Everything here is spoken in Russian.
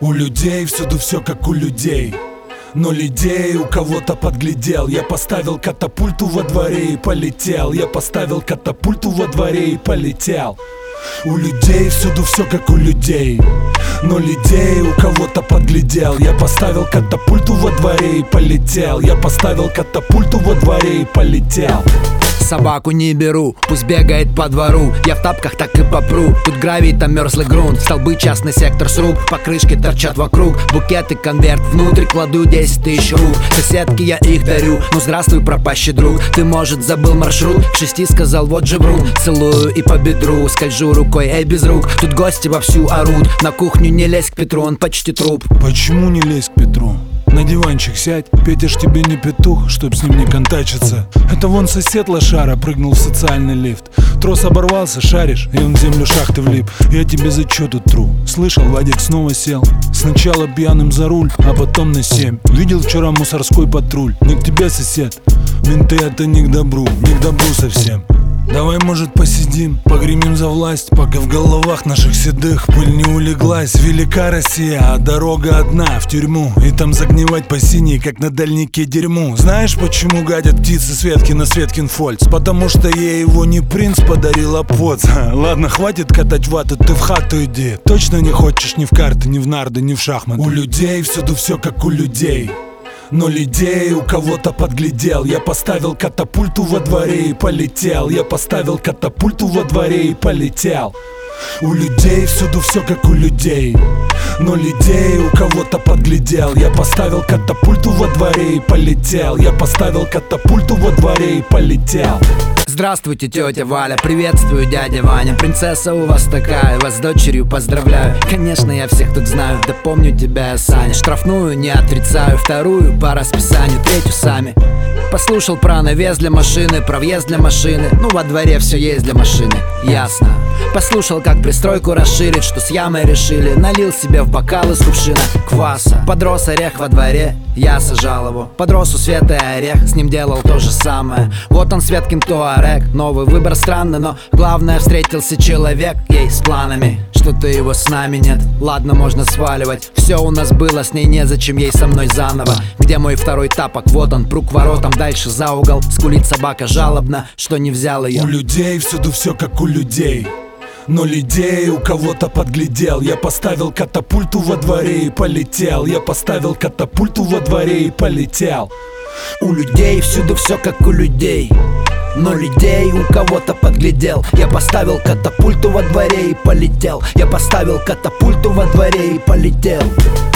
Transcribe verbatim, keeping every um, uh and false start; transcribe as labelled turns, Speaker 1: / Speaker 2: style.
Speaker 1: У людей всюду все как у людей, ноль идей, у кого-то подглядел. Я поставил катапульту во дворе и полетел. Я поставил катапульту во дворе и полетел. У людей всюду все как у людей, ноль идей, у кого-то подглядел. Я поставил катапульту во дворе и полетел. Я поставил катапульту во дворе и полетел.
Speaker 2: Собаку не беру, пусть бегает по двору. Я в тапках так и попру. Тут гравий, там мерзлый грунт. Столбы, частный сектор сруб. Покрышки торчат вокруг. Букеты, конверт, внутрь кладу десять тысяч рук. Соседки я их дарю. Ну здравствуй, пропащий друг. Ты, может, забыл маршрут? К шести сказал, вот же врун. Целую и по бедру. Скольжу рукой, эй, без рук. Тут гости вовсю орут. На кухню не лезь к Петру, он почти труп.
Speaker 1: Почему не лезь к Петру? На диванчик сядь, Петя ж тебе не петух, чтоб с ним не контачиться. Это вон сосед лошара прыгнул в социальный лифт. Трос оборвался, шаришь, и он в землю шахты влип. Я тебе за чё тут тру? Слышал, Вадик снова сел. Сначала пьяным за руль, а потом на семь. Видел вчера мусорской патруль. Не к тебе, сосед, менты это не к добру, не к добру совсем. Давай, может, посидим, погремим за власть, пока в головах наших седых пыль не улеглась. Велика Россия, а дорога одна в тюрьму, и там загнивать по синей, как на дальнике дерьму. Знаешь, почему гадят птицы Светки на Светкин фольц? Потому что ей его не принц подарил, а поц. Ладно, хватит катать вату, ты в хату иди. Точно не хочешь ни в карты, ни в нарды, ни в шахматы? У людей всюду все как у людей, ноль идей, у кого-то подглядел. Я поставил катапульту во дворе и полетел. Я поставил катапульту во дворе и полетел. У людей всюду все как у людей, ноль идей, у кого-то подглядел. Я поставил катапульту во дворе и полетел. Я поставил катапульту во дворе и полетел.
Speaker 2: Здравствуйте, тетя Валя, приветствую, дядя Ваня. Принцесса у вас такая, вас с дочерью поздравляю. Конечно, я всех тут знаю, да помню тебя я, Саня. Штрафную не отрицаю, вторую по расписанию, третью сами. Послушал про навес для машины, про въезд для машины. Ну, во дворе все есть для машины, ясно. Послушал, как пристройку расширить, что с ямой решили. Налил себе в бокал из кувшина кваса. Подрос орех во дворе, я сажал его. Подрос у Светы орех, с ним делал то же самое. Вот он, Светкин Туарек, новый выбор странный, но главное, встретился человек ей с планами. Что-то его с нами нет, ладно, можно сваливать. Все у нас было, с ней незачем ей со мной заново. Где мой второй тапок? Вот он, прук воротам, дальше за угол. Скулит собака жалобно, что не взял ее.
Speaker 1: У людей всюду все как у людей, ноль идей, у кого-то подглядел. Я поставил катапульту во дворе и полетел. Я поставил катапульту во дворе и полетел.
Speaker 2: У людей всюду все как у людей, ноль идей, у кого-то подглядел. Я поставил катапульту во дворе и полетел. Я поставил катапульту во дворе и полетел.